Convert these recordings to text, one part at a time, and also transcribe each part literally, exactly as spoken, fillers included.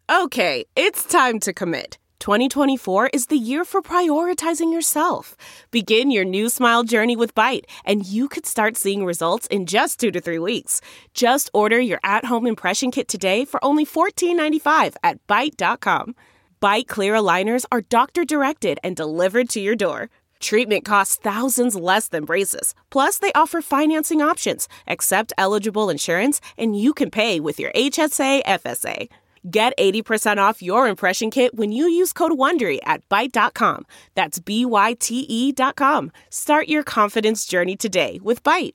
Okay, it's time to commit. twenty twenty-four is the year for prioritizing yourself. Begin your new smile journey with Byte, and you could start seeing results in just two to three weeks. Just order your at-home impression kit today for only fourteen ninety-five at byte dot com. Byte clear aligners are doctor-directed and delivered to your door. Treatment costs thousands less than braces. Plus, they offer financing options, accept eligible insurance, and you can pay with your H S A F S A. Get eighty percent off your impression kit when you use code WONDERY at byte dot com. That's B Y T E dot com. Start your confidence journey today with Byte.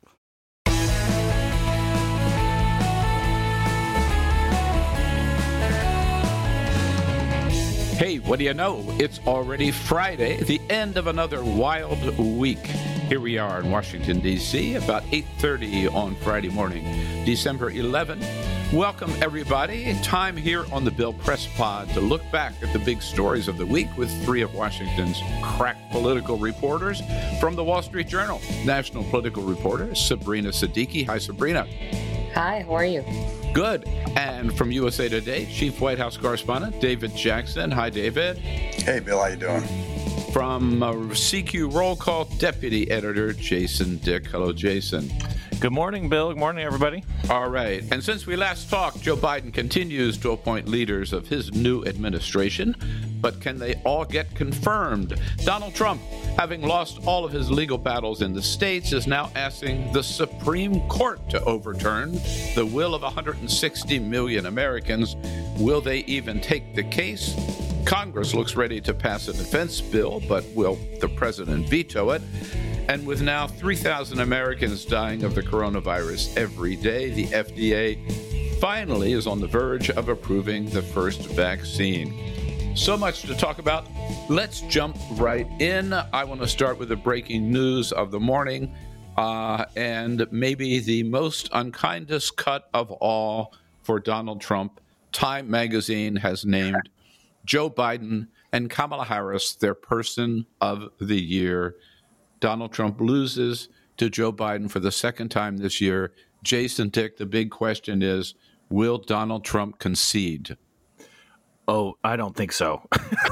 Hey, what do you know? It's already Friday, the end of another wild week. Here we are in Washington, D C, about eight thirty on Friday morning, December eleventh. Welcome, everybody. Time here on the Bill Press Pod to look back at the big stories of the week with three of Washington's crack political reporters from the Wall Street Journal. National political reporter Sabrina Siddiqui. Hi, Sabrina. Hi, how are you? Good. And from U S A Today, Chief White House Correspondent David Jackson. Hi, David. Hey, Bill. How you doing? From uh, C Q Roll Call, Deputy Editor Jason Dick. Hello, Jason. Good morning, Bill. Good morning, everybody. All right. And since we last talked, Joe Biden continues to appoint leaders of his new administration. But can they all get confirmed? Donald Trump, having lost all of his legal battles in the states, is now asking the Supreme Court to overturn the will of one hundred sixty million Americans. Will they even take the case? Congress looks ready to pass a defense bill, but will the president veto it? And with now three thousand Americans dying of the coronavirus every day, the F D A finally is on the verge of approving the first vaccine. So much to talk about. Let's jump right in. I want to start with the breaking news of the morning, uh, and maybe the most unkindest cut of all for Donald Trump. Time magazine has named Joe Biden and Kamala Harris their person of the year. Donald Trump loses to Joe Biden for the second time this year. Jason Dick, the big question is, will Donald Trump concede? Oh, I don't think so.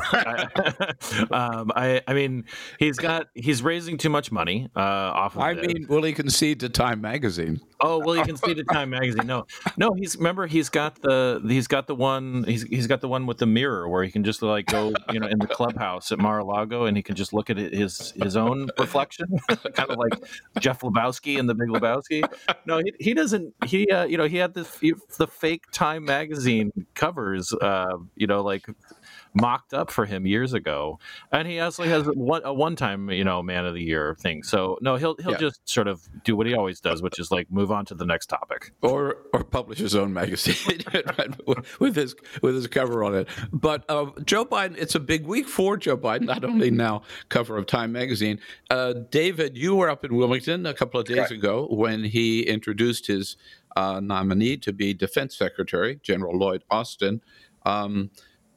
um, I, I mean, he's got he's raising too much money uh, off of I this. mean, will he concede to Time magazine? Oh, well, he concede to Time magazine. No, no, he's remember he's got the he's got the one he's he's got the one with the mirror where he can just like go, you know, in the clubhouse at Mar-a-Lago and he can just look at his his own reflection, kind of like Jeff Lebowski in The Big Lebowski. No, he, he doesn't. He uh, you know he had the the fake Time magazine covers. Uh, you know, like mocked up for him years ago, and he actually has one, a one-time, you know, Man of the Year thing. So no, he'll he'll yeah. just sort of do what he always does, which is like move on to the next topic, or or publish his own magazine with his with his cover on it. But uh, Joe Biden, it's a big week for Joe Biden. Not only now cover of Time magazine. Uh, David, you were up in Wilmington a couple of days right. ago when he introduced his uh, nominee to be Defense Secretary, General Lloyd Austin. Um,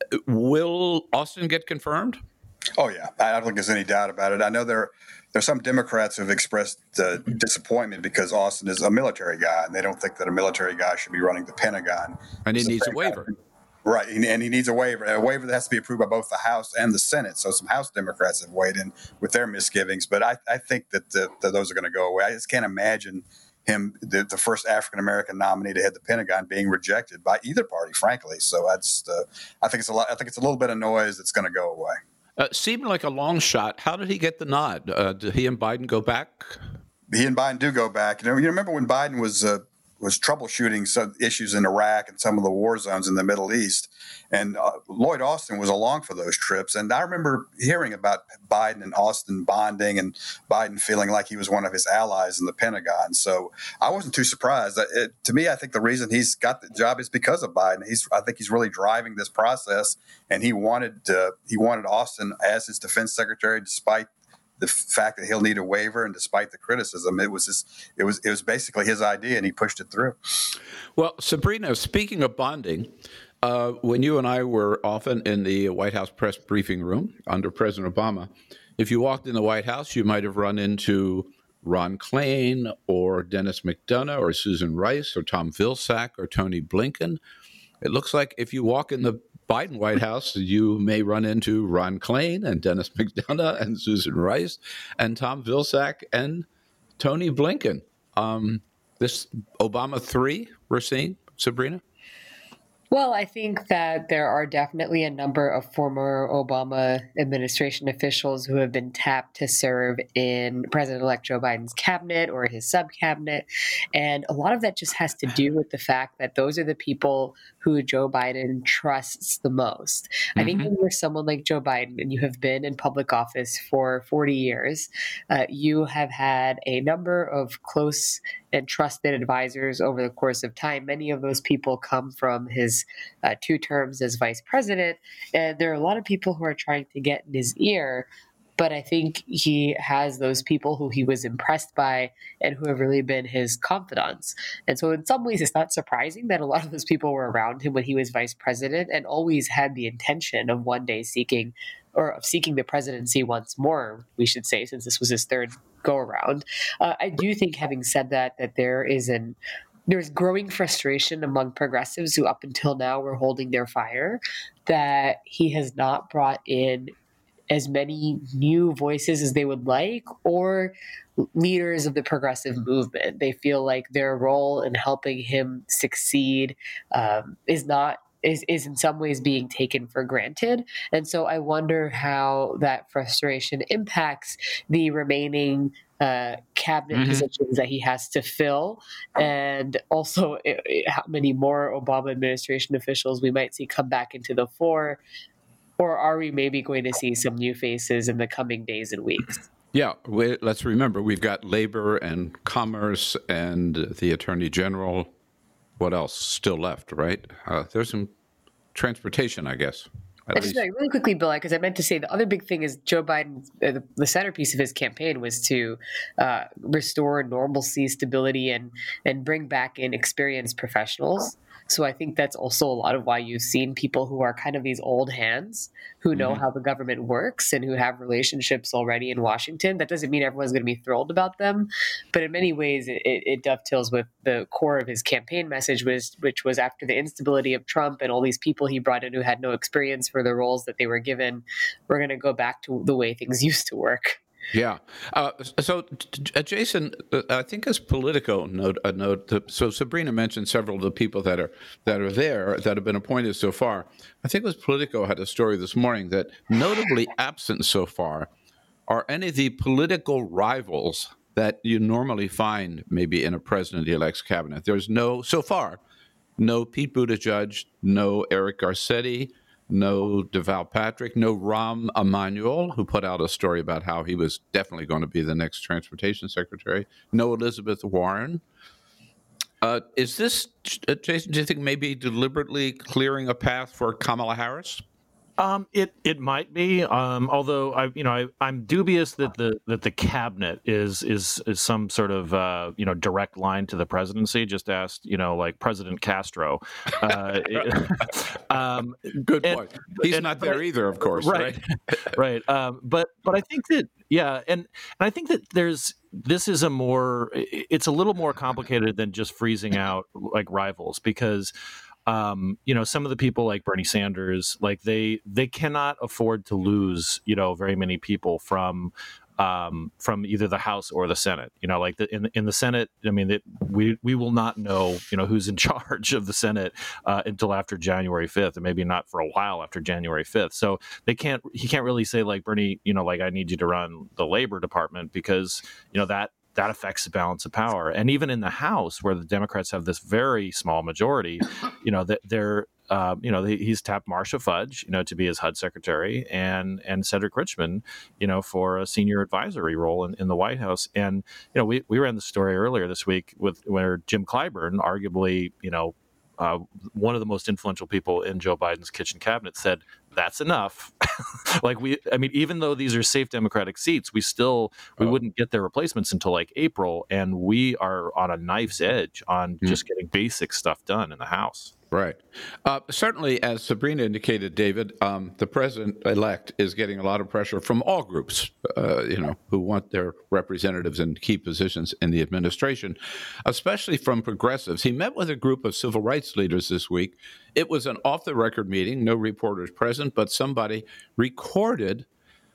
will Austin get confirmed? Oh, yeah. I don't think there's any doubt about it. I know there there's some Democrats who have expressed uh, disappointment because Austin is a military guy, and they don't think that a military guy should be running the Pentagon. And he needs a waiver. Guy. Right, and he needs a waiver, a waiver that has to be approved by both the House and the Senate. So some House Democrats have weighed in with their misgivings. But I, I think that, the, that those are going to go away. I just can't imagine him, the, the first African-American nominee to head the Pentagon, being rejected by either party, frankly. So I just, uh, I think it's a lot, I think it's a little bit of noise that's going to go away. Uh, seemed like a long shot. How did he get the nod? Uh, did he and Biden go back? He and Biden do go back. You know, you remember when Biden was uh, was troubleshooting some issues in Iraq and some of the war zones in the Middle East. And uh, Lloyd Austin was along for those trips. And I remember hearing about Biden and Austin bonding and Biden feeling like he was one of his allies in the Pentagon. So I wasn't too surprised. It, to me, I think the reason he's got the job is because of Biden. He's, I think he's really driving this process. And he wanted uh, he wanted Austin as his defense secretary, despite the fact that he'll need a waiver, and despite the criticism, it was just, it was it was basically his idea, and he pushed it through. Well, Sabrina, speaking of bonding, uh, when you and I were often in the White House press briefing room under President Obama, if you walked in the White House, you might have run into Ron Klain or Dennis McDonough or Susan Rice or Tom Vilsack or Tony Blinken. It looks like if you walk in the Biden White House, you may run into Ron Klain and Dennis McDonough and Susan Rice and Tom Vilsack and Tony Blinken. Um, this Obama three we're seeing, Sabrina? Well, I think that there are definitely a number of former Obama administration officials who have been tapped to serve in President-elect Joe Biden's cabinet or his sub-cabinet. And a lot of that just has to do with the fact that those are the people who Joe Biden trusts the most. Mm-hmm. I think when you're someone like Joe Biden and you have been in public office for forty years, uh, you have had a number of close and trusted advisors over the course of time. Many of those people come from his uh, two terms as vice president. And there are a lot of people who are trying to get in his ear. But I think he has those people who he was impressed by and who have really been his confidants. And so in some ways, it's not surprising that a lot of those people were around him when he was vice president and always had the intention of one day seeking or of seeking the presidency once more, we should say, since this was his third go around. Uh, I do think, having said that, that there is an there's growing frustration among progressives who up until now were holding their fire, that he has not brought in as many new voices as they would like, or leaders of the progressive movement. They feel like their role in helping him succeed um, is not is, is in some ways being taken for granted. And so I wonder how that frustration impacts the remaining uh, cabinet mm-hmm. positions that he has to fill, and also it, it, how many more Obama administration officials we might see come back into the fore. Or are we maybe going to see some new faces in the coming days and weeks? Yeah, we, let's remember, we've got labor and commerce and the attorney general. What else still left, right? Uh, there's some transportation, I guess. I just like, really quickly, Bill, because I meant to say the other big thing is Joe Biden, uh, the, the centerpiece of his campaign was to uh, restore normalcy, stability, and and bring back in experienced professionals. So I think that's also a lot of why you've seen people who are kind of these old hands who know mm-hmm. how the government works and who have relationships already in Washington. That doesn't mean everyone's going to be thrilled about them, but in many ways it, it dovetails with the core of his campaign message, was, which was after the instability of Trump and all these people he brought in who had no experience for the roles that they were given, we're going to go back to the way things used to work. Yeah. Uh, so, uh, Jason, uh, I think as Politico note, a note. To, so Sabrina mentioned several of the people that are that are there that have been appointed so far. I think it was Politico had a story this morning that notably absent so far are any of the political rivals that you normally find maybe in a president-elect's cabinet. There's no, so far, no Pete Buttigieg, no Eric Garcetti, no Deval Patrick, no Rahm Emanuel, who put out a story about how he was definitely going to be the next transportation secretary, no Elizabeth Warren. Uh, is this, Jason, do you think maybe deliberately clearing a path for Kamala Harris? Um, it it might be. Um, although I, you know, I, I'm dubious that the that the cabinet is is is some sort of uh, you know direct line to the presidency. Just asked, you know, like President Castro. Uh, it, um, Good and, point. He's and, not there but, either, of course. Right, right. right. Um, but but I think that yeah, and and I think that there's. This is a more. It's a little more complicated than just freezing out like rivals, because. Um, you know, some of the people like Bernie Sanders, like they they cannot afford to lose, you know, very many people from um, from either the House or the Senate. You know, like the, in in the Senate, I mean, it, we we will not know, you know, who's in charge of the Senate uh, until after January fifth, and maybe not for a while after January fifth. So they can't he can't really say like Bernie, you know, like I need you to run the Labor Department, because you know that. That affects the balance of power. And even in the House, where the Democrats have this very small majority, you know, that they're, uh, you know, they, he's tapped Marcia Fudge, you know, to be his H U D secretary, and and Cedric Richmond, you know, for a senior advisory role in, in the White House. And, you know, we, we ran the story earlier this week with where Jim Clyburn, arguably, you know, uh, one of the most influential people in Joe Biden's kitchen cabinet, said, that's enough. like we, I mean, even though these are safe Democratic seats, we still, we oh. wouldn't get their replacements until like April. And we are on a knife's edge on mm. just getting basic stuff done in the House. Right. Uh, certainly, as Sabrina indicated, David, um, the president-elect is getting a lot of pressure from all groups, uh, you know, who want their representatives in key positions in the administration, especially from progressives. He met with a group of civil rights leaders this week. It was an off-the-record meeting, no reporters present, but somebody recorded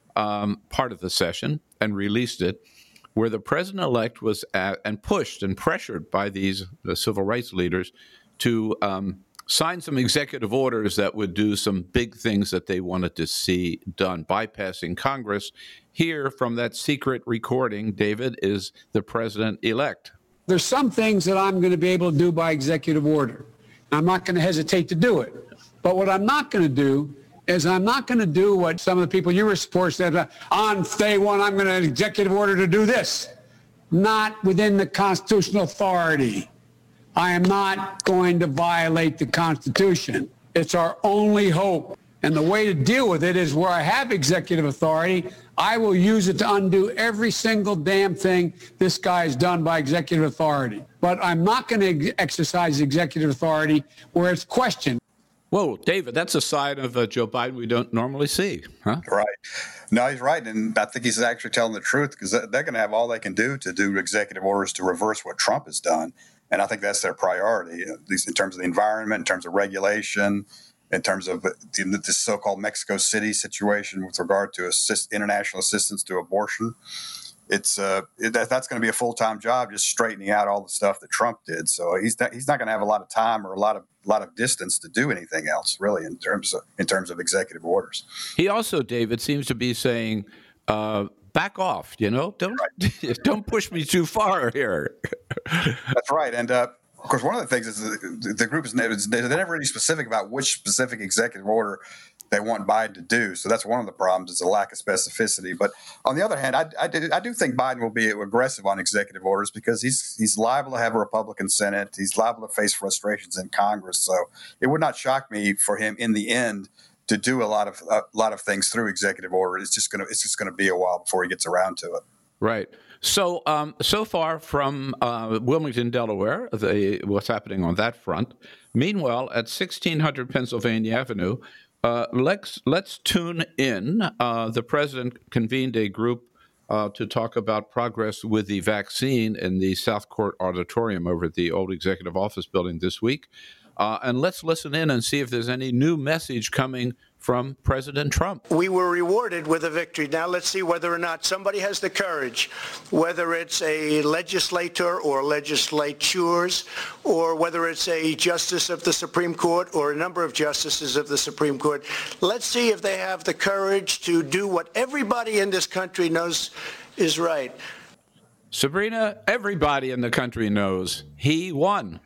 um, part of the session and released it, where the president-elect was at, and pushed and pressured by these the civil rights leaders to um, sign some executive orders that would do some big things that they wanted to see done, bypassing Congress. Here, from that secret recording, David, is the president-elect. There's some things that I'm going to be able to do by executive order. I'm not going to hesitate to do it. But what I'm not going to do is I'm not going to do what some of the people you were supporting said, uh, on day one, I'm going to executive order to do this. Not within the constitutional authority. I am not going to violate the Constitution. It's our only hope. And the way to deal with it is where I have executive authority, I will use it to undo every single damn thing this guy has done by executive authority. But I'm not going to ex- exercise executive authority where it's questioned. Whoa, David, that's a side of uh, Joe Biden we don't normally see, huh? Right. No, he's right. And I think he's actually telling the truth, because they're going to have all they can do to do executive orders to reverse what Trump has done. And I think that's their priority, at least in terms of the environment, in terms of regulation, in terms of the, this so-called Mexico City situation with regard to assist, international assistance to abortion. It's uh, it, that's going to be a full-time job, just straightening out all the stuff that Trump did. So he's not, he's not going to have a lot of time or a lot of lot of distance to do anything else, really, in terms of in terms of executive orders. He also, David, seems to be saying, uh, back off, you know, don't right. don't push me too far here. That's right. And uh, of course, one of the things is the, the group is never, they're never really specific about which specific executive order they want Biden to do. So that's one of the problems, is a lack of specificity. But on the other hand, I, I, do, I do think Biden will be aggressive on executive orders, because he's he's liable to have a Republican Senate. He's liable to face frustrations in Congress. So it would not shock me for him in the end to do a lot of a lot of things through executive order. It's just going to it's just going to be a while before he gets around to it. Right. So um, so far from uh, Wilmington, Delaware, the, what's happening on that front. Meanwhile, at sixteen hundred Pennsylvania Avenue, uh, let's let's tune in. Uh, the president convened a group uh, to talk about progress with the vaccine in the South Court Auditorium over at the old Executive Office building this week. Uh, and let's listen in and see if there's any new message coming from President Trump. We were rewarded with a victory. Now let's see whether or not somebody has the courage, whether it's a legislator or legislatures, or whether it's a justice of the Supreme Court or a number of justices of the Supreme Court. Let's see if they have the courage to do what everybody in this country knows is right. Sabrina, everybody in the country knows he won.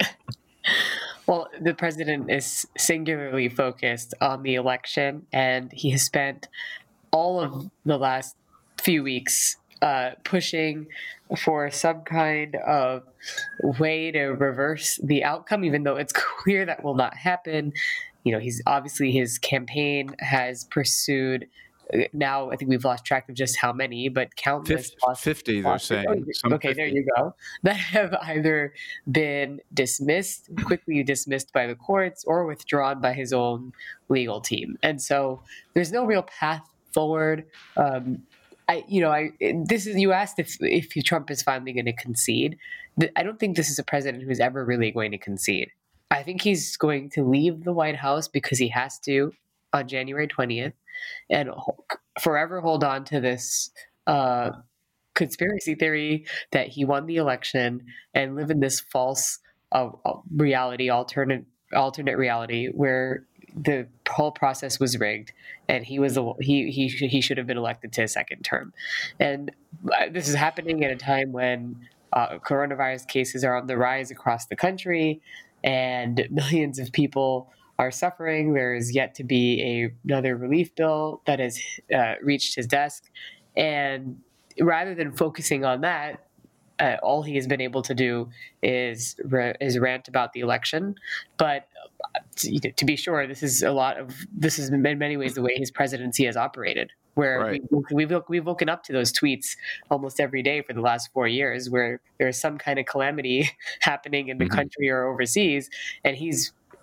Well, the president is singularly focused on the election, and he has spent all of the last few weeks uh, pushing for some kind of way to reverse the outcome, even though it's clear that will not happen. You know, he's obviously his campaign has pursued. Now I think we've lost track of just how many, but countless. fifty, they're saying. Oh, okay, fifty. There you go. That have either been dismissed, quickly dismissed by the courts, or withdrawn by his own legal team. And so there's no real path forward. Um, I, you know, I this is you asked if if Trump is finally going to concede. I don't think this is a president who's ever really going to concede. I think he's going to leave the White House because he has to on January twentieth. And forever hold on to this uh, conspiracy theory that he won the election, and live in this false uh, reality, alternate alternate reality, where the whole process was rigged, and he was the, he he he should have been elected to a second term. And this is happening at a time when uh, coronavirus cases are on the rise across the country, and millions of people are suffering. There is yet to be a, another relief bill that has uh, reached his desk. And rather than focusing on that, uh, all he has been able to do is is rant about the election. But to, to be sure, this is a lot of this is in many ways the way his presidency has operated, where right. we, we've we've woken up to those tweets almost every day for the last four years, where there is some kind of calamity happening in the mm-hmm. country or overseas, and he's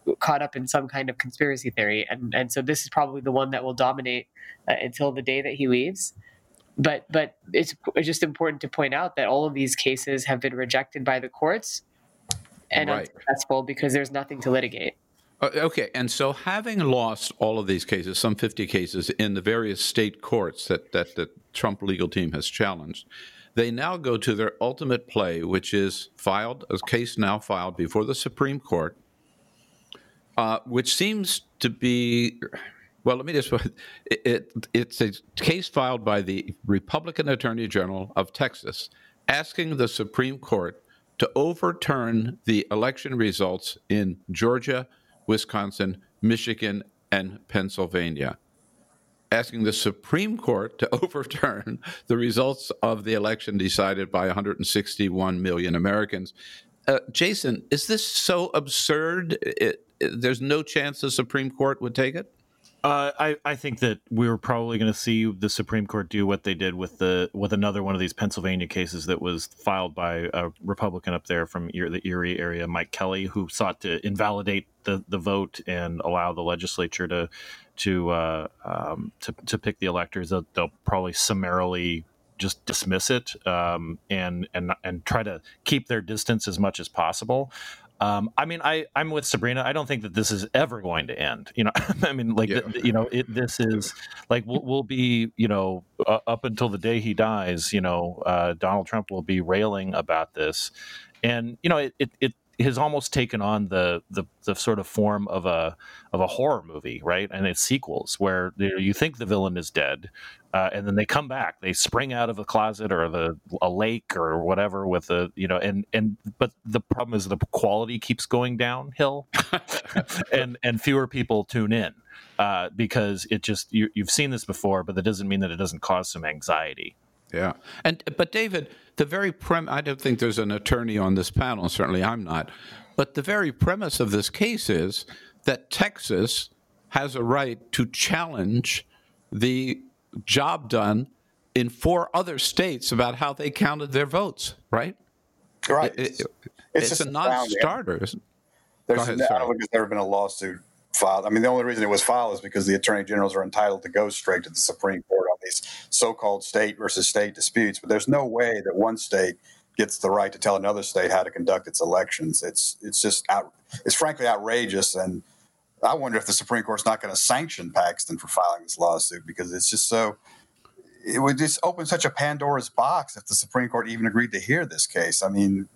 caught up in some kind of conspiracy theory, and and so this is probably the one that will dominate uh, until the day that he leaves. But but it's, it's just important to point out that all of these cases have been rejected by the courts and Right. unsuccessful because there's nothing to litigate. Uh, Okay, and so having lost all of these cases, some fifty cases in the various state courts that, that the Trump legal team has challenged, they now go to their ultimate play, which is filed, a case now filed before the Supreme Court, uh, which seems to be, well, let me just, it, it, it's a case filed by the Republican Attorney General of Texas asking the Supreme Court to overturn the election results in Georgia, Wisconsin, Michigan, and Pennsylvania, asking the Supreme Court to overturn the results of the election decided by one hundred sixty-one million Americans. Uh, Jason, is this so absurd? It, it, there's no chance the Supreme Court would take it? Uh, I, I think that we're probably going to see the Supreme Court do what they did with the with another one of these Pennsylvania cases that was filed by a Republican up there from the Erie area, Mike Kelly, who sought to invalidate the, the vote and allow the legislature to to uh, um, to, to pick the electors. They'll, they'll probably summarily just dismiss it um, and and and try to keep their distance as much as possible. Um, I mean, I, I'm with Sabrina. I don't think that this is ever going to end. You know, I mean, like, Yeah. the, you know, it, this is like we'll, we'll be, you know, uh, up until the day he dies. You know, uh, Donald Trump will be railing about this, and you know, it it, it has almost taken on the, the the sort of form of a of a horror movie, right? And its sequels, where you know, you think the villain is dead, uh, and then they come back, they spring out of a closet or the a lake or whatever with a you know, and and but the problem is the quality keeps going downhill, and and fewer people tune in uh, because it just you, you've seen this before, but that doesn't mean that it doesn't cause some anxiety. Yeah, and but David, the very prem I don't think there's an attorney on this panel. Certainly, I'm not. But the very premise of this case is that Texas has a right to challenge the job done in four other states about how they counted their votes. Right? Right. It- it- It's it's, just a a sound, yeah. non-starter. Isn't it? There's, Go ahead, I sorry. don't think there's ever been a lawsuit filed. I mean, the only reason it was filed is because the attorney generals are entitled to go straight to the Supreme Court on these so-called state versus state disputes. But there's no way that one state gets the right to tell another state how to conduct its elections. It's it's just out, it's frankly outrageous, and I wonder if the Supreme Court's not going to sanction Paxton for filing this lawsuit because it's just so. It would just open such a Pandora's box if the Supreme Court even agreed to hear this case. I mean,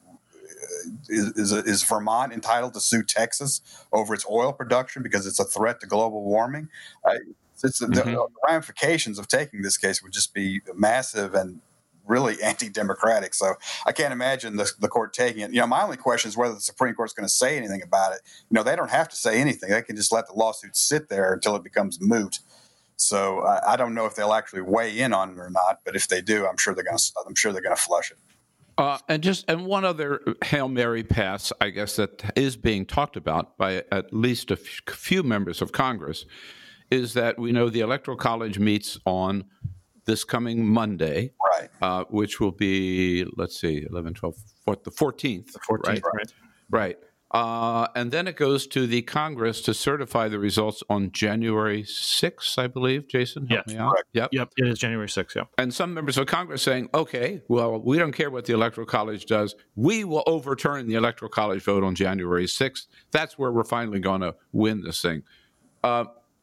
is, is, is Vermont entitled to sue Texas over its oil production because it's a threat to global warming? Uh, it's, mm-hmm. the, the ramifications of taking this case would just be massive and really anti-democratic. So I can't imagine the, the court taking it. You know, my only question is whether the Supreme Court's going to say anything about it. You know, they don't have to say anything. They can just let the lawsuit sit there until it becomes moot. So I, I don't know if they'll actually weigh in on it or not. But if they do, I'm sure they're going to. I'm sure they're going to flush it. Uh, and just and one other Hail Mary pass, I guess, that is being talked about by at least a f- few members of Congress is that we know the Electoral College meets on this coming Monday, right? Uh, which will be, let's see, eleven, twelve, fourth, the fourteenth. The fourteenth, right? right. Right. Uh, and then it goes to the Congress to certify the results on January sixth, I believe. Jason, help Yes, me out. correct. Yep. Yep, it is January sixth, yeah. And some members of Congress saying, okay, well, we don't care what the Electoral College does. We will overturn the Electoral College vote on January sixth. That's where we're finally going to win this thing. Uh,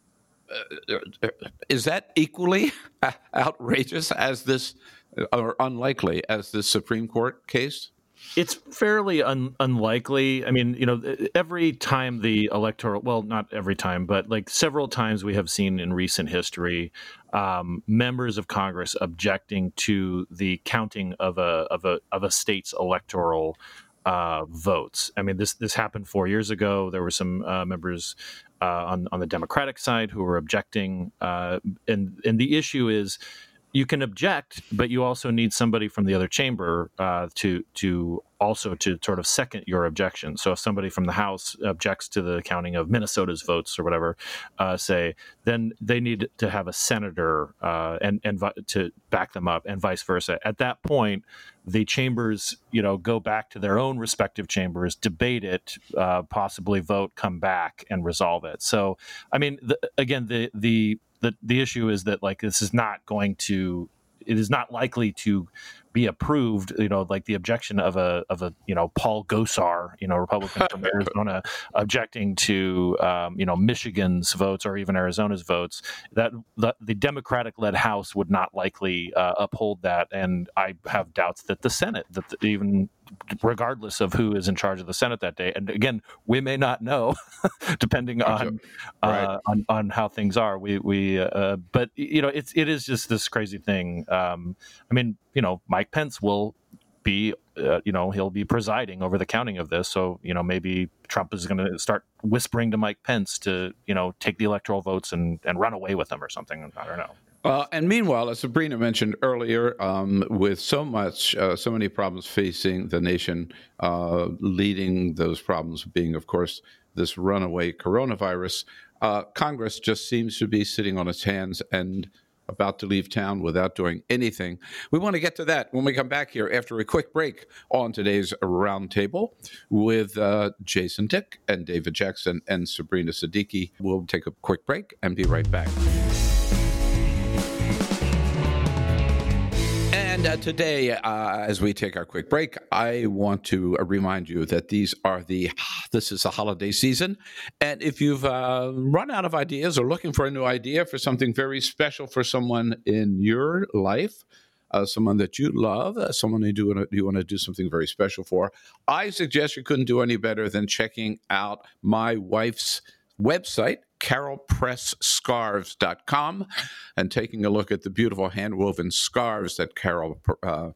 is that equally outrageous as this, or unlikely as this Supreme Court case? It's fairly un- unlikely. I mean, you know, every time the electoral, well, not every time, but like several times we have seen in recent history, um, members of Congress objecting to the counting of a of a of a state's electoral uh, votes. I mean, this this happened four years ago. There were some uh, members uh, on on the Democratic side who were objecting, uh, and and the issue is, you can object, but you also need somebody from the other chamber uh, to to also to sort of second your objection. So if somebody from the House objects to the counting of Minnesota's votes or whatever, uh, say, then they need to have a senator uh, and and vi- to back them up, and vice versa. At that point, the chambers, you know, go back to their own respective chambers, debate it, uh, possibly vote, come back, and resolve it. So, I mean, the, again, the the the the issue is that, like, this is not going to, it is not likely to be approved, you know, like the objection of a of a you know Paul Gosar, you know, Republican from Arizona, objecting to um, you know Michigan's votes or even Arizona's votes. That the, the Democratic-led House would not likely uh, uphold that, and I have doubts that the Senate, that the, even regardless of who is in charge of the Senate that day, and again, we may not know, depending on, right. uh, on on how things are. We we uh, but you know, it's it is just this crazy thing. Um, I mean, you know, Mike Pence will be, uh, you know, he'll be presiding over the counting of this. So, you know, maybe Trump is going to start whispering to Mike Pence to, you know, take the electoral votes and, and run away with them or something. I don't know. Uh, and meanwhile, as Sabrina mentioned earlier, um, with so much, uh, so many problems facing the nation, uh, leading those problems being, of course, this runaway coronavirus, uh, Congress just seems to be sitting on its hands and about to leave town without doing anything. We want to get to that when we come back here after a quick break on today's Roundtable with uh, Jason Dick and David Jackson and Sabrina Siddiqui. We'll take a quick break and be right back. And uh, today, uh, as we take our quick break, I want to uh, remind you that these are the this is the holiday season, and if you've uh, run out of ideas or looking for a new idea for something very special for someone in your life, uh, someone that you love, uh, someone you do you want to do something very special for, I suggest you couldn't do any better than checking out my wife's website, carol press scarves dot com, and taking a look at the beautiful hand-woven scarves that Carol uh,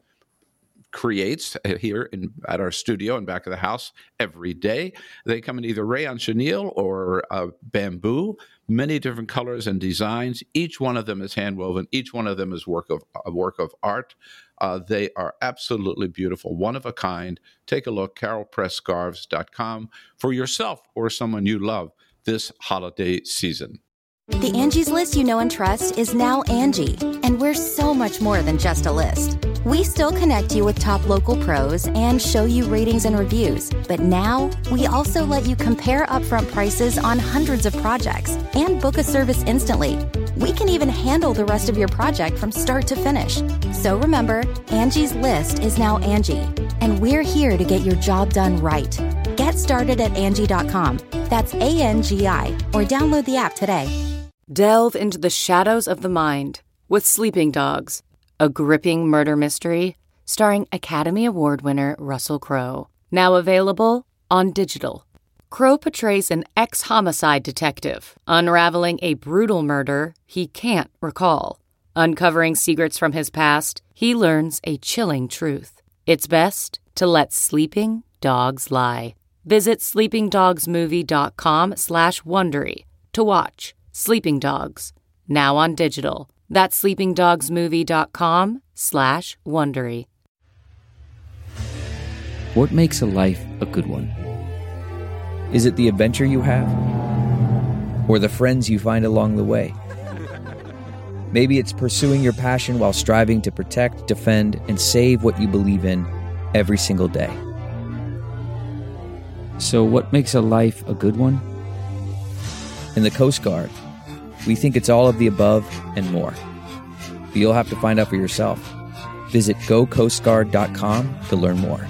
creates here in at our studio and back of the house every day. They come in either rayon chenille or uh, bamboo, many different colors and designs. Each one of them is hand-woven. Each one of them is work of a work of art. Uh, they are absolutely beautiful, one of a kind. Take a look, carol press scarves dot com, for yourself or someone you love this holiday season. The Angie's List you know and trust is now Angie, and we're so much more than just a list. We still connect you with top local pros and show you ratings and reviews, but now we also let you compare upfront prices on hundreds of projects and book a service instantly. We can even handle the rest of your project from start to finish. So remember, Angie's List is now Angie, and we're here to get your job done right. Get started at Angie dot com. That's A N G I, or download the app today. Delve into the shadows of the mind with Sleeping Dogs, a gripping murder mystery starring Academy Award winner Russell Crowe. Now available on digital. Crowe portrays an ex-homicide detective unraveling a brutal murder he can't recall. Uncovering secrets from his past, he learns a chilling truth. It's best to let sleeping dogs lie. Visit sleeping dogs movie dot com slash Wondery to watch Sleeping Dogs, now on digital. That's sleeping dogs movie dot com slash Wondery. What makes a life a good one? Is it the adventure you have? Or the friends you find along the way? Maybe it's pursuing your passion while striving to protect, defend, and save what you believe in every single day. So what makes a life a good one? In the Coast Guard, we think it's all of the above and more. But you'll have to find out for yourself. Visit go coast guard dot com to learn more.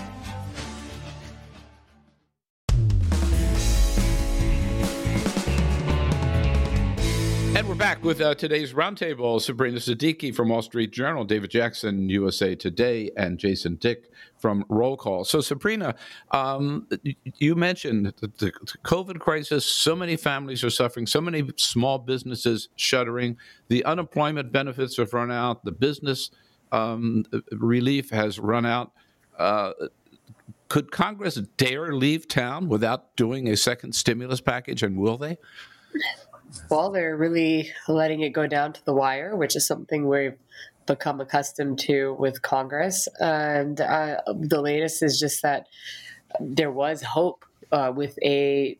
And we're back with uh, today's Roundtable. Sabrina Siddiqui from Wall Street Journal, David Jackson, U S A Today, and Jason Dick from Roll Call. So, Sabrina, um, you mentioned the, the COVID crisis. So many families are suffering. So many small businesses shuttering. The unemployment benefits have run out. The business um, relief has run out. Uh, could Congress dare leave town without doing a second stimulus package, and will they? Well, they're really letting it go down to the wire, which is something we've become accustomed to with Congress. And uh, the latest is just that there was hope uh, with a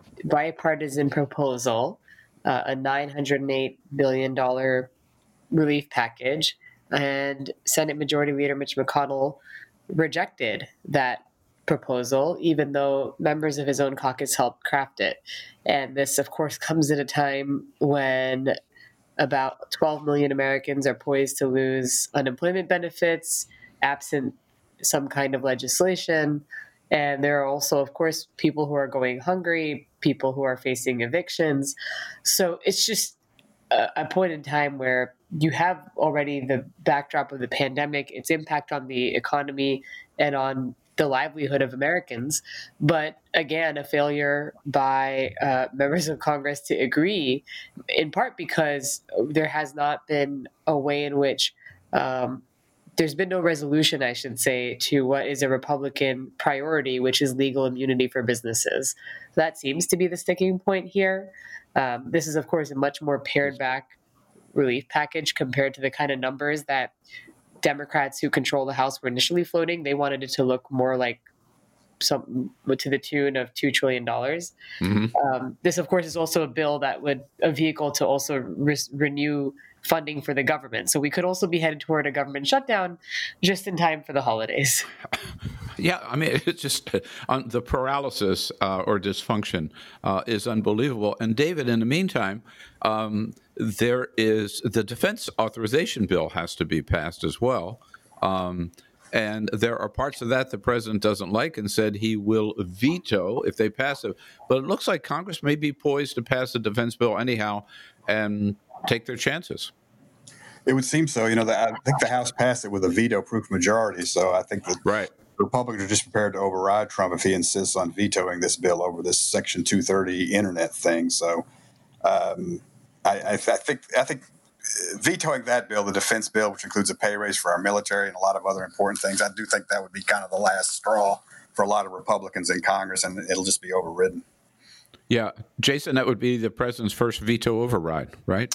bipartisan proposal, uh, a nine hundred eight billion dollars relief package, and Senate Majority Leader Mitch McConnell rejected that proposal, even though members of his own caucus helped craft it. And this, of course, comes at a time when about twelve million Americans are poised to lose unemployment benefits, absent some kind of legislation. And there are also, of course, people who are going hungry, people who are facing evictions. So it's just a, a point in time where you have already the backdrop of the pandemic, its impact on the economy and on the livelihood of Americans. But again, a failure by uh, members of Congress to agree, in part because there has not been a way in which um, there's been no resolution, I should say, to what is a Republican priority, which is legal immunity for businesses. That seems to be the sticking point here. Um, this is, of course, a much more pared back relief package compared to the kind of numbers that Democrats who control the House were initially floating. They wanted it to look more like some to the tune of two trillion dollars. Mm-hmm. Um, this, of course, is also a bill that would a vehicle to also re- renew funding for the government. So we could also be headed toward a government shutdown just in time for the holidays. Yeah, I mean, it's just uh, the paralysis uh, or dysfunction uh, is unbelievable. And David, in the meantime, um, there is the defense authorization bill has to be passed as well. Um, and there are parts of that the president doesn't like and said he will veto if they pass it. But it looks like Congress may be poised to pass the defense bill anyhow and take their chances. It would seem so. You know, the, I think the House passed it with a veto-proof majority. So I think that right. Republicans are just prepared to override Trump if he insists on vetoing this bill over this Section two thirty internet thing. So um, I, I, I think I think vetoing that bill, the defense bill, which includes a pay raise for our military and a lot of other important things, I do think that would be kind of the last straw for a lot of Republicans in Congress, and it'll just be overridden. Yeah, Jason, that would be the president's first veto override, right?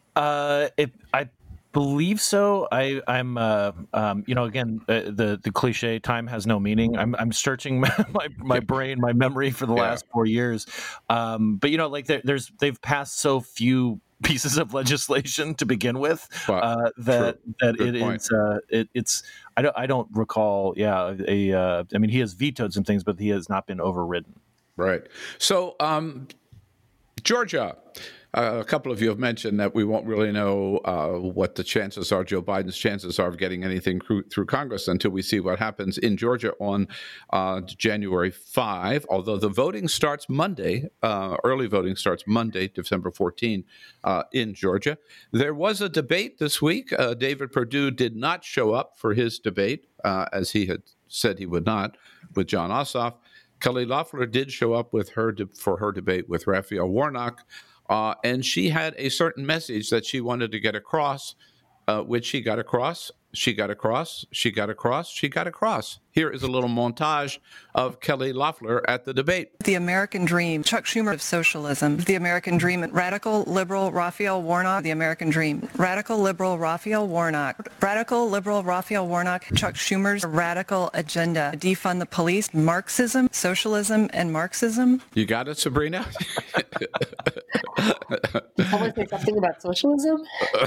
Uh, it, I believe so. I, I'm, uh, um, you know, again, uh, the the cliche "time has no meaning." I'm, I'm searching my my, my brain, my memory for the yeah. last four years. Um, but you know, like there, there's they've passed so few pieces of legislation to begin with well, uh, that true. that Good it point. is uh, it, it's. I don't I don't recall. Yeah, a. Uh, I mean, he has vetoed some things, but he has not been overridden. Right. So, um, Georgia. Uh, a couple of you have mentioned that we won't really know uh, what the chances are, Joe Biden's chances are of getting anything through, through Congress until we see what happens in Georgia on uh, January fifth, although the voting starts Monday, uh, early voting starts Monday, December fourteenth, uh, in Georgia. There was a debate this week. Uh, David Perdue did not show up for his debate, uh, as he had said he would not, with Jon Ossoff. Kelly Loeffler did show up with her de- for her debate with Raphael Warnock. Uh, and she had a certain message that she wanted to get across, uh, which she got across, she got across, she got across, she got across. Here is a little montage of Kelly Loeffler at the debate. The American Dream, Chuck Schumer of socialism. The American Dream, radical liberal Raphael Warnock. The American Dream, radical liberal Raphael Warnock. Radical liberal Raphael Warnock. Chuck Schumer's radical agenda: defund the police, Marxism, socialism, and Marxism. You got it, Sabrina? Someone say something about socialism?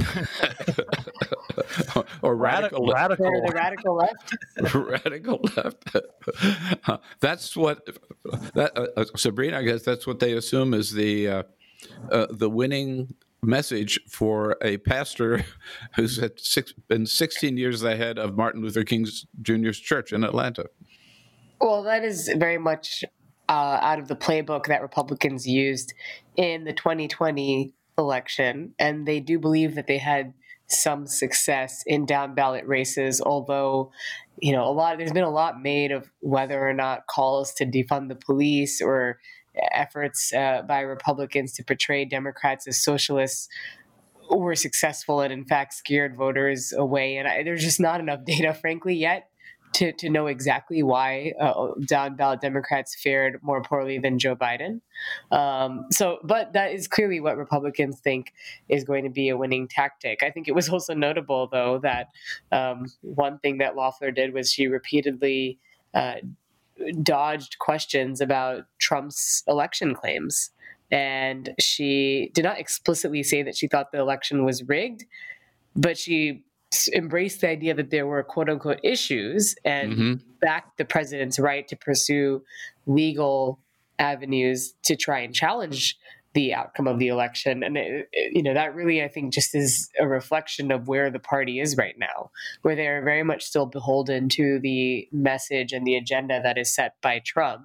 or radical, radical, or the radical left. Radical left. Uh, that's what that uh, Sabrina. I guess that's what they assume is the uh, uh, the winning message for a pastor who's had six, been sixteen years ahead of Martin Luther King Junior's church in Atlanta. Well, that is very much uh, out of the playbook that Republicans used in the twenty twenty election, and they do believe that they had some success in down ballot races, although, you know, a lot there's been a lot made of whether or not calls to defund the police or efforts uh, by Republicans to portray Democrats as socialists were successful and in fact scared voters away. And I, there's just not enough data, frankly, yet to, to know exactly why uh, down ballot Democrats fared more poorly than Joe Biden. Um, so, but that is clearly what Republicans think is going to be a winning tactic. I think it was also notable, though, that um, one thing that Loeffler did was she repeatedly uh, dodged questions about Trump's election claims. And she did not explicitly say that she thought the election was rigged, but she embraced the idea that there were quote unquote issues and mm-hmm. backed the president's right to pursue legal avenues to try and challenge the outcome of the election. And, it, it, you know, that really, I think, just is a reflection of where the party is right now, where they're very much still beholden to the message and the agenda that is set by Trump.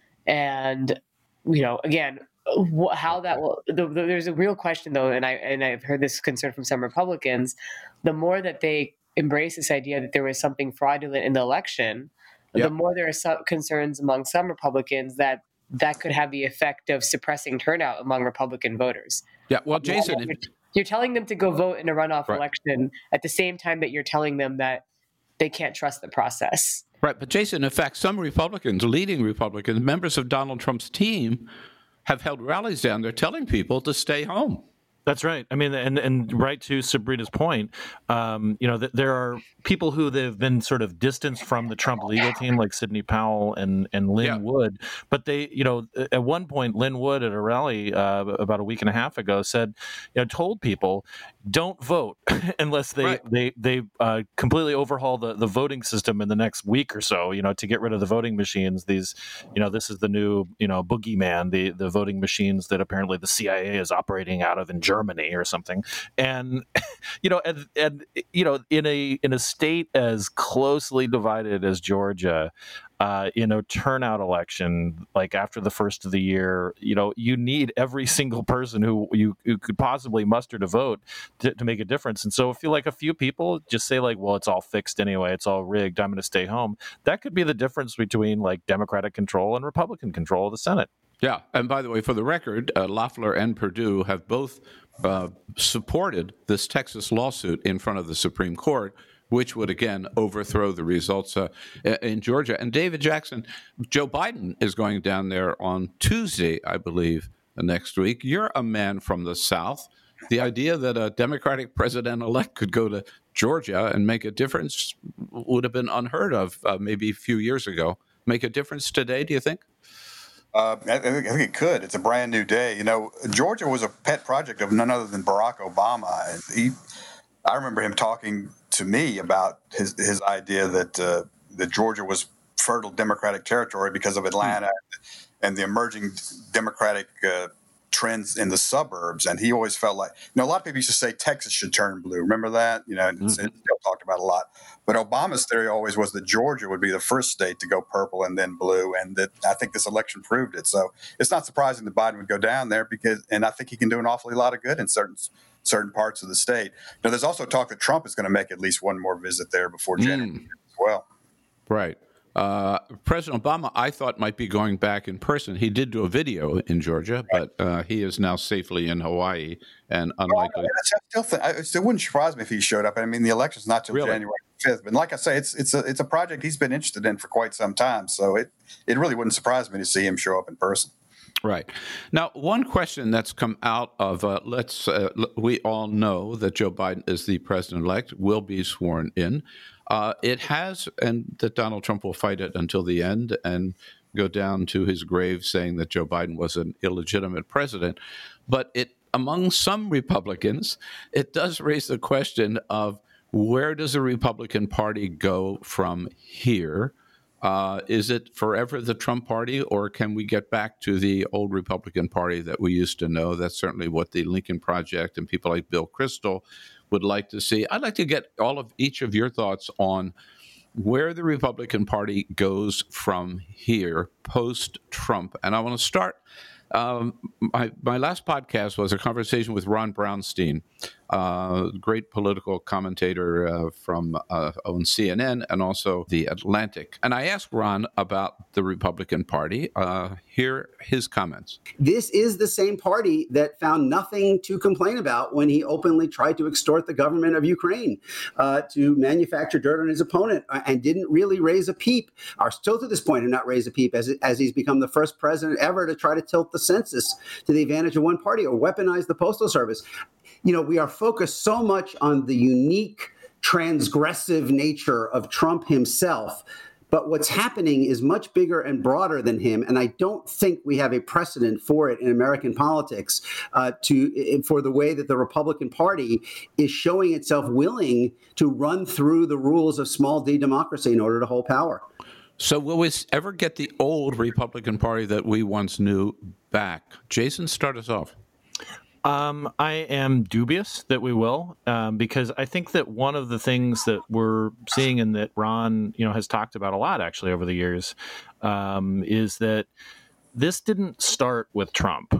And, you know, again, how that will, the, the, there's a real question though, and I and I've heard this concern from some Republicans. The more that they embrace this idea that there was something fraudulent in the election, yep. the more there are some concerns among some Republicans that that could have the effect of suppressing turnout among Republican voters. Yeah, well, Jason, you're, you're telling them to go vote in a runoff right. election at the same time that you're telling them that they can't trust the process. Right, but Jason, in fact, some Republicans, leading Republicans, members of Donald Trump's team, have held rallies down there telling people to stay home. That's right. I mean, and, and right to Sabrina's point, um, you know, th- there are people who have been sort of distanced from the Trump legal team, like Sidney Powell and, and Lynn yeah. Wood. But they, you know, at one point, Lynn Wood at a rally uh, about a week and a half ago said, you know, told people, don't vote unless they right. they they uh, completely overhaul the, the voting system in the next week or so, you know, to get rid of the voting machines. These, you know, this is the new, you know, boogeyman, the, the voting machines that apparently the C I A is operating out of in Germany or something. And, you know, and, and you know, in a in a state as closely divided as Georgia, Uh, in a turnout election, like after the first of the year, you know, you need every single person who you, you could possibly muster to vote to, to make a difference. And so I feel like a few people just say like, well, it's all fixed anyway. It's all rigged. I'm going to stay home. That could be the difference between like Democratic control and Republican control of the Senate. Yeah. And by the way, for the record, uh, Loeffler and Perdue have both uh, supported this Texas lawsuit in front of the Supreme Court, which would, again, overthrow the results uh, in Georgia. And David Jackson, Joe Biden is going down there on Tuesday, I believe, next week. You're a man from the South. The idea that a Democratic president-elect could go to Georgia and make a difference would have been unheard of uh, maybe a few years ago. Make a difference today, do you think? Uh, I, think, I think it could. It's a brand new day. You know, Georgia was a pet project of none other than Barack Obama. He, I remember him talking to me about his his idea that uh, that Georgia was fertile Democratic territory because of Atlanta mm. and the emerging Democratic uh, trends in the suburbs. And he always felt like, you know, a lot of people used to say Texas should turn blue. Remember that? You know, mm-hmm. it's, it's still talked about a lot. But Obama's theory always was that Georgia would be the first state to go purple and then blue. And that I think this election proved it. So it's not surprising that Biden would go down there because, and I think he can do an awfully lot of good in certain certain parts of the state. Now, there's also talk that Trump is going to make at least one more visit there before January mm. as well. Right. Uh, President Obama, I thought, might be going back in person. He did do a video in Georgia, but uh, he is now safely in Hawaii and unlikely. Well, I still think, I, it still wouldn't surprise me if he showed up. I mean, the election's not till really? January fifth. But like I say, it's it's a it's a project he's been interested in for quite some time. So it it really wouldn't surprise me to see him show up in person. Right. Now, one question that's come out of, uh, let's, uh, we all know that Joe Biden is the president-elect, will be sworn in. Uh, it has, and that Donald Trump will fight it until the end and go down to his grave saying that Joe Biden was an illegitimate president. But it, among some Republicans, it does raise the question of where does the Republican Party go from here? Uh, is it forever the Trump party, or can we get back to the old Republican Party that we used to know? That's certainly what the Lincoln Project and people like Bill Kristol would like to see. I'd like to get all of each of your thoughts on where the Republican Party goes from here post-Trump. And I want to start. Um, my, my last podcast was a conversation with Ron Brownstein, uh, great political commentator uh, from uh, on C N N and also The Atlantic. And I asked Ron about the Republican Party. Uh, here his comments. This is the same party that found nothing to complain about when he openly tried to extort the government of Ukraine uh, to manufacture dirt on his opponent uh, and didn't really raise a peep, or still to this point have not raised a peep, as, as he's become the first president ever to try to tilt the census to the advantage of one party or weaponize the Postal Service. You know, we are focused so much on the unique transgressive nature of Trump himself. But what's happening is much bigger and broader than him, and I don't think we have a precedent for it in American politics uh, to for the way that the Republican Party is showing itself willing to run through the rules of small d democracy in order to hold power. So will we ever get the old Republican Party that we once knew back? Jason, start us off. Um, I am dubious that we will, um, because I think that one of the things that we're seeing and that Ron, you know, has talked about a lot actually over the years, um, is that this didn't start with Trump.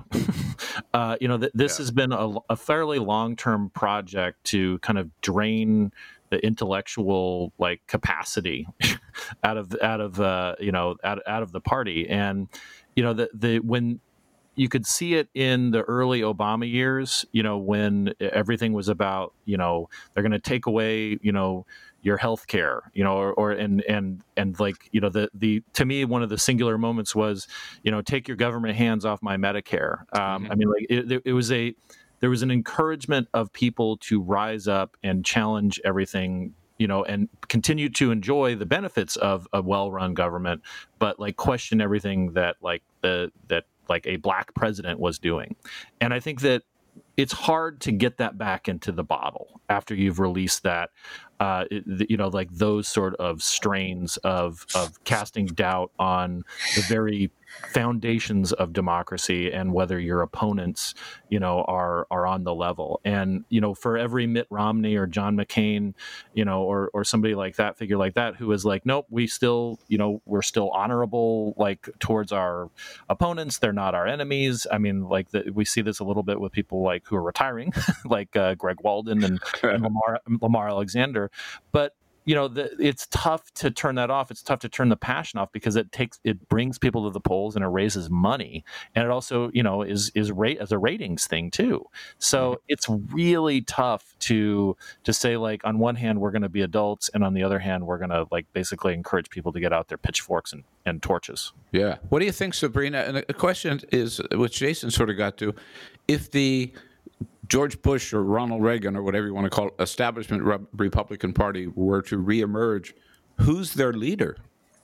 uh, you know, th- this yeah. has been a, a fairly long-term project to kind of drain the intellectual like capacity out of out of uh, you know out out of the party, and you know the the when. You could see it in the early Obama years, you know, when everything was about, you know, they're going to take away, you know, your health care, you know, or, or and and and like, you know, the the to me, one of the singular moments was, you know, take your government hands off my Medicare. Um, mm-hmm. I mean, like it, it was a there was an encouragement of people to rise up and challenge everything, you know, and continue to enjoy the benefits of a well-run government, but like question everything that like the that. like a black president was doing. And I think that it's hard to get that back into the bottle after you've released that, uh, it, you know, like those sort of strains of, of casting doubt on the very foundations of democracy and whether your opponents, you know, are are on the level. And, you know, for every Mitt Romney or John McCain, you know, or or somebody like that, figure like that, who is like, nope, we still, you know, we're still honorable, like towards our opponents. They're not our enemies. I mean, like the, we see this a little bit with people like who are retiring, like uh, Greg Walden and, and Lamar, Lamar Alexander. But you know, the, it's tough to turn that off. It's tough to turn the passion off because it takes it brings people to the polls and it raises money, and it also, you know, is is rate as a ratings thing too. So it's really tough to to say like on one hand we're going to be adults and on the other hand we're going to like basically encourage people to get out their pitchforks and, and torches. Yeah. What do you think, Sabrina? And the question is, which Jason sort of got to, if the George Bush or Ronald Reagan or whatever you want to call it, establishment Re- Republican Party were to reemerge, who's their leader?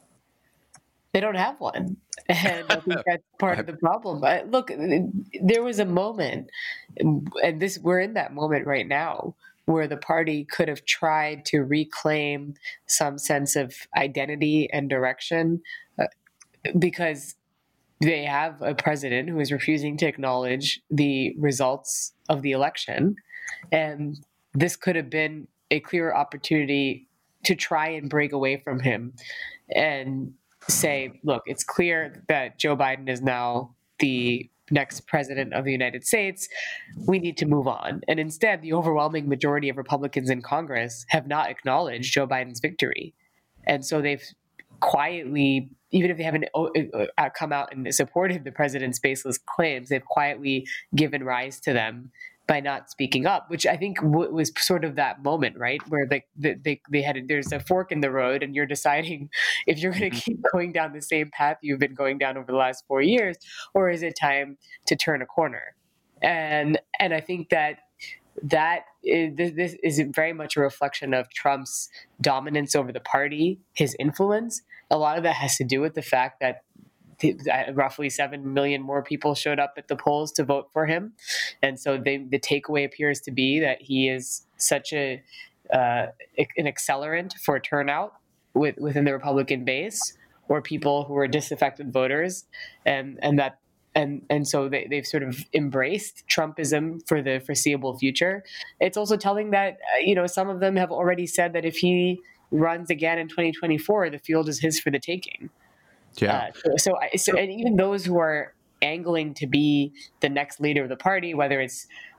They don't have one. And I think that's part of the problem. But look, there was a moment, and this we're in that moment right now, where the party could have tried to reclaim some sense of identity and direction, uh, because they have a president who is refusing to acknowledge the results of the election. And this could have been a clear opportunity to try and break away from him and say, look, it's clear that Joe Biden is now the next president of the United States. We need to move on. And instead, the overwhelming majority of Republicans in Congress have not acknowledged Joe Biden's victory. And so they've quietly, even if they haven't uh, come out and supported the president's baseless claims, they've quietly given rise to them by not speaking up, which I think w- was sort of that moment, right, where they they they had a, there's a fork in the road, and you're deciding if you're going to keep going down the same path you've been going down over the last four years, or is it time to turn a corner? And and I think that that is, this is very much a reflection of Trump's dominance over the party, his influence. A lot of that has to do with the fact that roughly seven million more people showed up at the polls to vote for him. And so they, the takeaway appears to be that he is such a uh, an accelerant for turnout with, within the Republican base, or people who are disaffected voters. And, and that And and so they, they've sort of embraced Trumpism for the foreseeable future. It's also telling that, uh, you know, some of them have already said that if he runs again in twenty twenty-four, the field is his for the taking. Yeah. Uh, so, so, so, and even those who are angling to be the next leader of the party, whether it's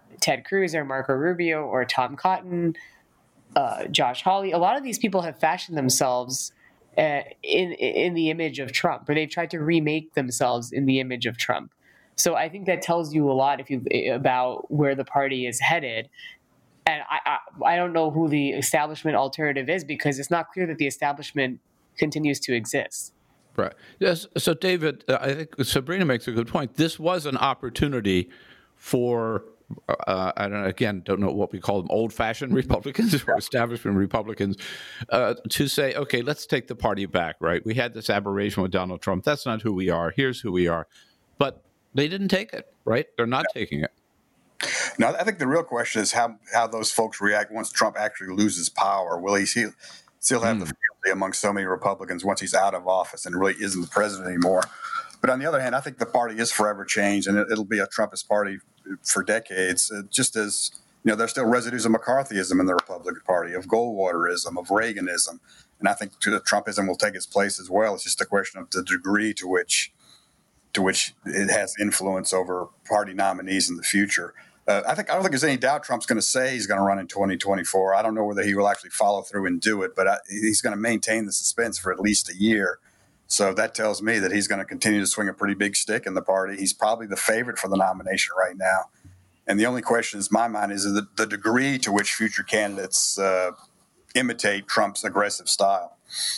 Ted Cruz or Marco Rubio or Tom Cotton, uh, Josh Hawley. A lot of these people have fashioned themselves uh, in in the image of Trump, or they've tried to remake themselves in the image of Trump. So I think that tells you a lot if you about where the party is headed. And I, I I don't know who the establishment alternative is, because it's not clear that the establishment continues to exist. Right. Yes. So, David, uh, I think Sabrina makes a good point. This was an opportunity for, uh, I don't know, again, don't know what we call them, old-fashioned Republicans or establishment Republicans, uh, to say, okay, let's take the party back, right? We had this aberration with Donald Trump. That's not who we are. Here's who we are. But they didn't take it, right? They're not taking it. No, I think the real question is how how those folks react once Trump actually loses power. Will he still still have mm. the fealty among so many Republicans once he's out of office and really isn't the president anymore? But on the other hand, I think the party is forever changed, and it, it'll be a Trumpist party for decades. Uh, just as you know, there's still residues of McCarthyism in the Republican Party, of Goldwaterism, of Reaganism, and I think Trumpism will take its place as well. It's just a question of the degree to which to which it has influence over party nominees in the future. Uh, I think I don't think there's any doubt Trump's going to say he's going to run in twenty twenty-four. I don't know whether he will actually follow through and do it, but I, he's going to maintain the suspense for at least a year. So that tells me that he's going to continue to swing a pretty big stick in the party. He's probably the favorite for the nomination right now. And the only question in my mind is the, the degree to which future candidates uh, imitate Trump's aggressive style.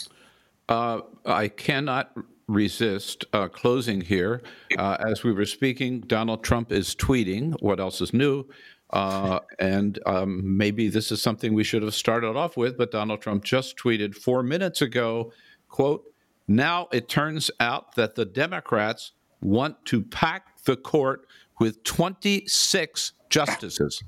Uh, I cannot resist uh, closing here. Uh, as we were speaking, Donald Trump is tweeting. What else is new? Uh, and um, maybe this is something we should have started off with, but Donald Trump just tweeted four minutes ago, quote, "Now it turns out that the Democrats want to pack the court with twenty-six justices."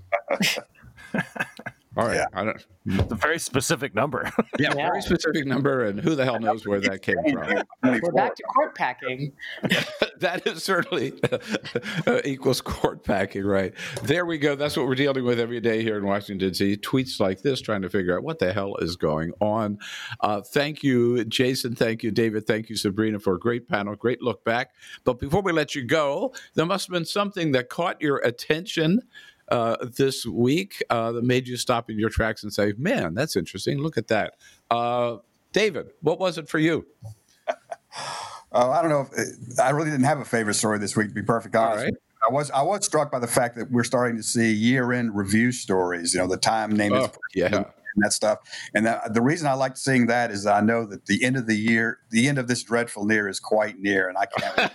All right. Yeah. I don't, it's a very specific number. yeah, yeah, very specific number, and who the hell knows where that came from. We're back to court packing. That is certainly uh, equals court packing, right? There we go. That's what we're dealing with every day here in Washington, D C. Tweets like this, trying to figure out what the hell is going on. Uh, thank you, Jason. Thank you, David. Thank you, Sabrina, for a great panel, great look back. But before we let you go, there must have been something that caught your attention Uh, this week uh, that made you stop in your tracks and say, man, that's interesting. Look at that. Uh, David, what was it for you? uh, I don't know. If it, I really didn't have a favorite story this week, to be perfectly honest. Right. I was I was struck by the fact that we're starting to see year-end review stories, you know, the Time name oh, is yeah. and that stuff. And that, the reason I like seeing that is I know that the end of the year, the end of this dreadful year is quite near, and I can't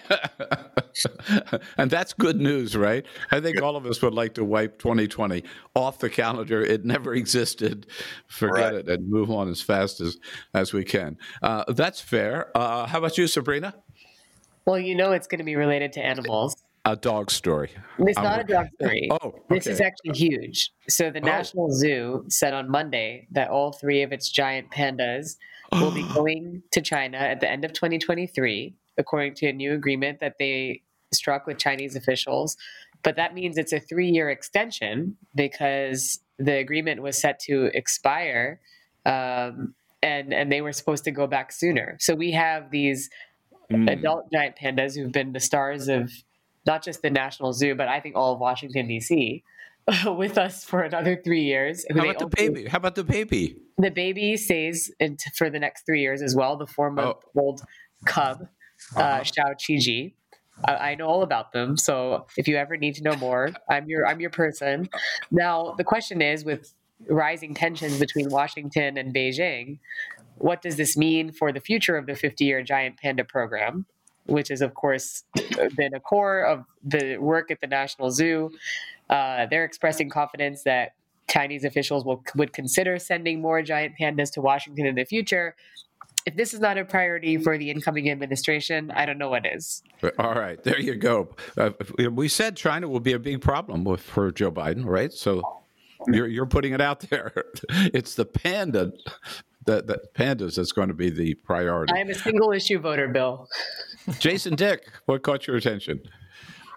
wait. And that's good news, right? I think all of us would like to wipe twenty twenty off the calendar. It never existed. Forget right. it and move on as fast as, as we can. Uh, that's fair. Uh, how about you, Sabrina? Well, you know it's going to be related to animals. A dog story. It's um, not a dog story. Oh, okay. This is actually huge. So the oh. National Zoo said on Monday that all three of its giant pandas will be going to China at the end of twenty twenty-three, according to a new agreement that they struck with Chinese officials. But that means it's a three-year extension because the agreement was set to expire, um, and, and they were supposed to go back sooner. So we have these mm. adult giant pandas who've been the stars of not just the National Zoo, but I think all of Washington, D C, with us for another three years. How about the baby? How about the baby? The baby stays in t- for the next three years as well. The four-month-old oh. cub, uh, uh-huh. Xiao Qiji. I, I know all about them. So if you ever need to know more, I'm your I'm your person. Now, the question is, with rising tensions between Washington and Beijing, what does this mean for the future of the fifty-year giant panda program, which has, of course, been a core of the work at the National Zoo? Uh, they're expressing confidence that Chinese officials will would consider sending more giant pandas to Washington in the future. If this is not a priority for the incoming administration, I don't know what is. All right, there you go. Uh, we said China will be a big problem with, for Joe Biden, right? So you're you're putting it out there. It's the panda, the, the pandas that's going to be the priority. I am a single issue voter, Bill. Jason Dick, what caught your attention?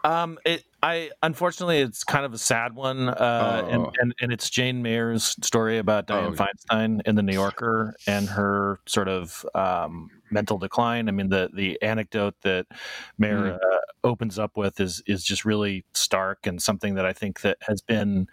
Um, it, I unfortunately, it's kind of a sad one, uh, oh. and, and and it's Jane Mayer's story about Dianne oh. Feinstein in the New Yorker and her sort of um, mental decline. I mean, the the anecdote that Mayer mm. uh, opens up with is is just really stark and something that I think that has been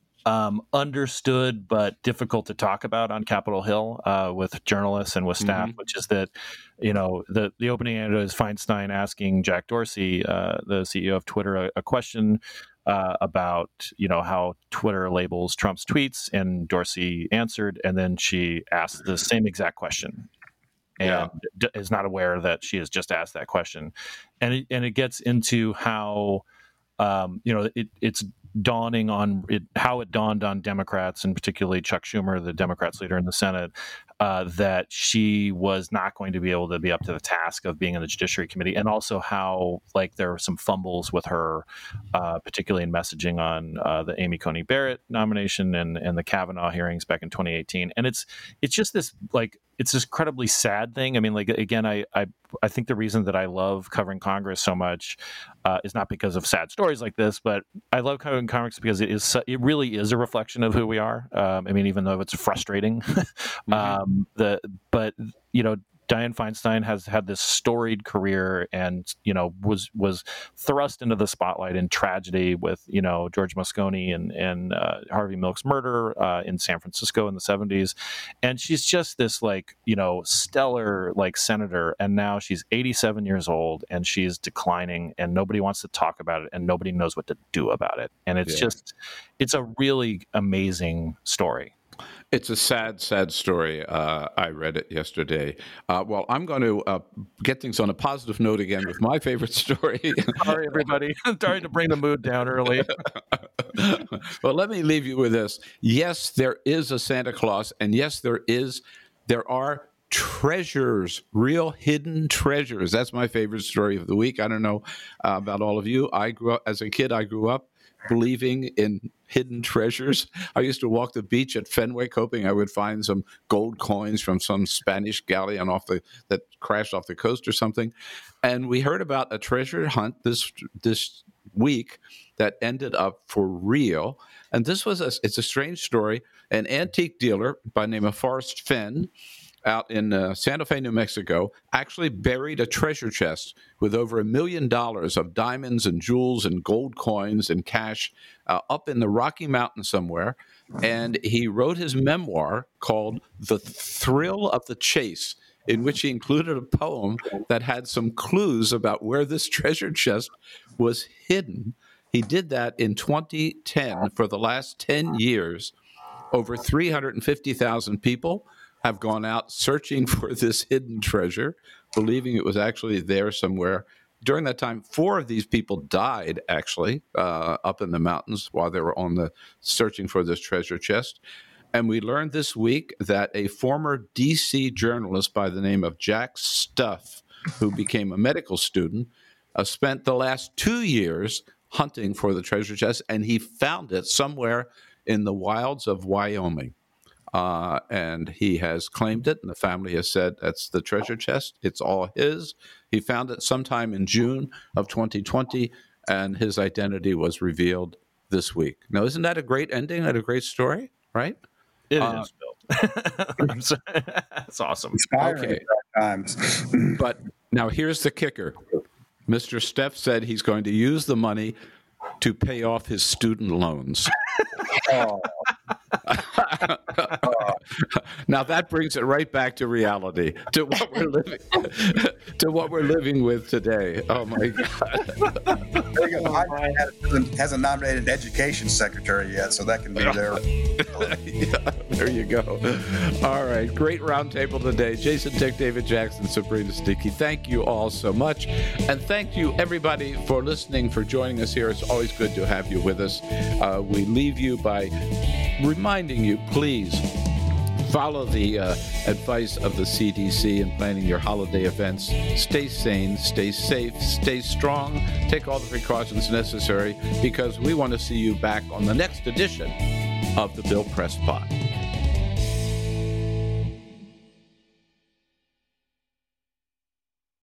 um, understood but difficult to talk about on Capitol Hill uh, with journalists and with staff, mm-hmm. which is that, you know, the, the opening anecdote is Feinstein asking Jack Dorsey, uh, the C E O of Twitter, a, a question uh, about, you know, how Twitter labels Trump's tweets, and Dorsey answered, and then she asked the same exact question. And yeah. is not aware that she has just asked that question. And it, and it gets into how, um, you know, it, it's dawning on it, how it dawned on Democrats, and particularly Chuck Schumer, the Democrats leader in the Senate, uh, that she was not going to be able to be up to the task of being in the Judiciary Committee, and also how, like, there were some fumbles with her, uh, particularly in messaging on uh, the Amy Coney Barrett nomination and, and the Kavanaugh hearings back in twenty eighteen. And it's it's just this, like, it's this incredibly sad thing. I mean, like, again, I, I, I think the reason that I love covering Congress so much uh, is not because of sad stories like this, but I love covering Congress because it is, it really is a reflection of who we are. Um, I mean, even though it's frustrating, mm-hmm. um, the, but, you know, Dianne Feinstein has had this storied career, and, you know, was was thrust into the spotlight in tragedy with, you know, George Moscone and and uh, Harvey Milk's murder uh, in San Francisco in the seventies, and she's just this, like, you know, stellar, like, senator, and now she's eighty-seven years old and she's declining, and nobody wants to talk about it, and nobody knows what to do about it, and it's yeah. just it's a really amazing story. It's a sad, sad story. Uh, I read it yesterday. Uh, well, I'm going to uh, get things on a positive note again with my favorite story. Sorry, everybody. I'm trying to bring the mood down early. Well, let me leave you with this. Yes, there is a Santa Claus, and yes, there is. There are treasures, real hidden treasures. That's my favorite story of the week. I don't know uh, about all of you. I grew up as a kid. I grew up believing in hidden treasures. I used to walk the beach at Fenwick hoping I would find some gold coins from some Spanish galleon off the that crashed off the coast or something. And we heard about a treasure hunt this this week that ended up for real. And this was a, it's a strange story. An antique dealer by the name of Forrest Fenn out in uh, Santa Fe, New Mexico, actually buried a treasure chest with over a million dollars of diamonds and jewels and gold coins and cash uh, up in the Rocky Mountains somewhere. And he wrote his memoir called The Thrill of the Chase, in which he included a poem that had some clues about where this treasure chest was hidden. He did that in twenty ten. For the last ten years, over three hundred fifty thousand people have gone out searching for this hidden treasure, believing it was actually there somewhere. During that time, four of these people died, actually, uh, up in the mountains while they were on the searching for this treasure chest. And we learned this week that a former D C journalist by the name of Jack Stuff, who became a medical student, uh, spent the last two years hunting for the treasure chest, and he found it somewhere in the wilds of Wyoming. Uh, and he has claimed it, and the family has said that's the treasure chest. It's all his. He found it sometime in June of twenty twenty, and his identity was revealed this week. Now, isn't that a great ending? That a great story, right? It uh, is, Bill. That's awesome. Okay. But now here's the kicker. Mister Steff said he's going to use the money to pay off his student loans. Oh. Now that brings it right back to reality, to what we're living, to what we're living with today. Oh my God! There you go. Biden hasn't nominated education secretary yet, so that can be there. Yeah, there you go. All right, great roundtable today. Jason Dick, David Jackson, Sabrina Sticky. Thank you all so much, and thank you everybody for listening, for joining us here. It's always good to have you with us. Uh, we leave you by reminding you, please follow the uh, advice of the C D C in planning your holiday events. Stay sane, stay safe, stay strong, take all the precautions necessary, because we want to see you back on the next edition of the Bill Press Pod.